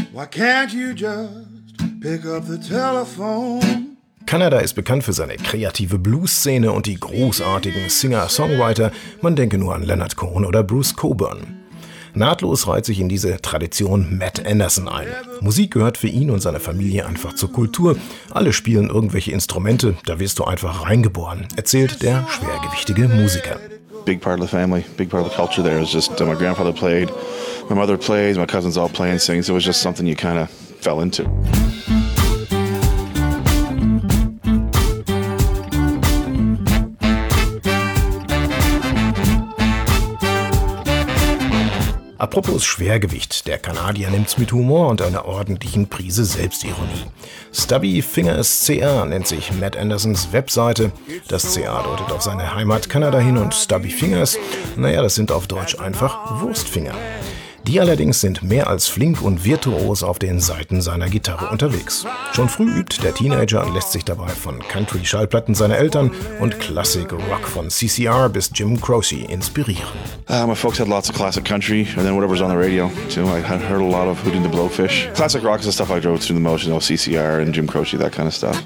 Why can't you just pick up the telephone? Kanada ist bekannt für seine kreative Blues-Szene und die großartigen Singer-Songwriter. Man denke nur an Leonard Cohen oder Bruce Cockburn. Nahtlos reiht sich in diese Tradition Matt Anderson ein. Musik gehört für ihn und seine Familie einfach zur Kultur. Alle spielen irgendwelche Instrumente, da wirst du einfach reingeboren, erzählt der schwergewichtige Musiker. Big part of the family, big part of the culture there is just my grandfather played, my mother plays, my cousins all play and sing, so it was just something you kind of fell into. Apropos Schwergewicht, der Kanadier nimmt's mit Humor und einer ordentlichen Prise Selbstironie. Stubby Fingers CA nennt sich Matt Andersons Webseite. Das CA deutet auf seine Heimat Kanada hin und Stubby Fingers, das sind auf Deutsch einfach Wurstfinger. Die allerdings sind mehr als flink und virtuos auf den Saiten seiner Gitarre unterwegs. Schon früh übt der Teenager und lässt sich dabei von Country-Schallplatten seiner Eltern und Classic-Rock von CCR bis Jim Croce inspirieren. My folks had lots of classic country and then whatever's on the radio too. I had heard a lot of Hootie and the Blowfish. Classic rock is the stuff I drove through the motion, CCR and Jim Croce, that kind of stuff.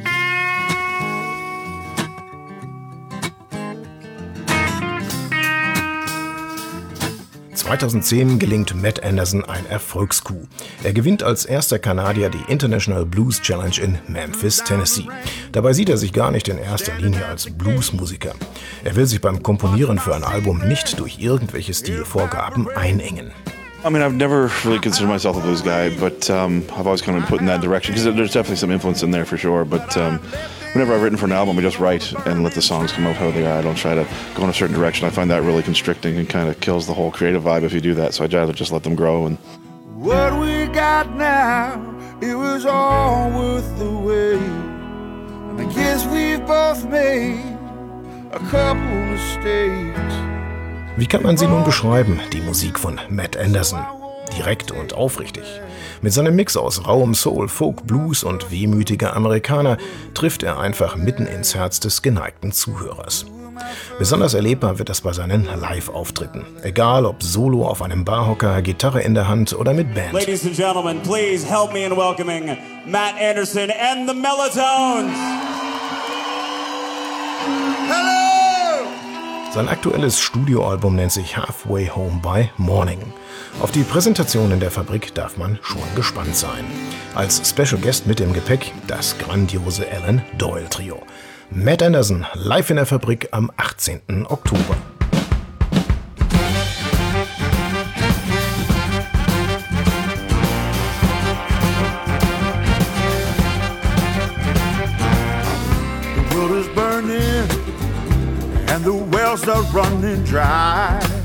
– 2010 gelingt Matt Anderson ein Erfolgscoup. Er gewinnt als erster Kanadier die International Blues Challenge in Memphis, Tennessee. Dabei sieht er sich gar nicht in erster Linie als Bluesmusiker. Er will sich beim Komponieren für ein Album nicht durch irgendwelche Stilvorgaben einengen. I mean, I've never really considered myself a blues guy, but I've always kind of been put in that direction because there's definitely some influence in there for sure. But whenever I've written for an album, I just write and let the songs come out how they are. I don't try to go in a certain direction. I find that really constricting and kind of kills the whole creative vibe if you do that. So I'd rather just let them grow. And what we got now, it was all worth the wait. And I guess we've both made a couple mistakes. Wie kann man sie nun beschreiben, die Musik von Matt Anderson? Direkt und aufrichtig. Mit seinem Mix aus rauem Soul, Folk, Blues und wehmütiger Amerikaner trifft er einfach mitten ins Herz des geneigten Zuhörers. Besonders erlebbar wird das bei seinen Live-Auftritten. Egal ob solo auf einem Barhocker, Gitarre in der Hand oder mit Band. Ladies and gentlemen, please help me in welcoming Matt Anderson and the Mellotones. Sein aktuelles Studioalbum nennt sich Halfway Home by Morning. Auf die Präsentation in der Fabrik darf man schon gespannt sein. Als Special Guest mit im Gepäck das grandiose Alan Doyle Trio. Matt Anderson live in der Fabrik am 18. Oktober. The world is burning and the wells are running dry.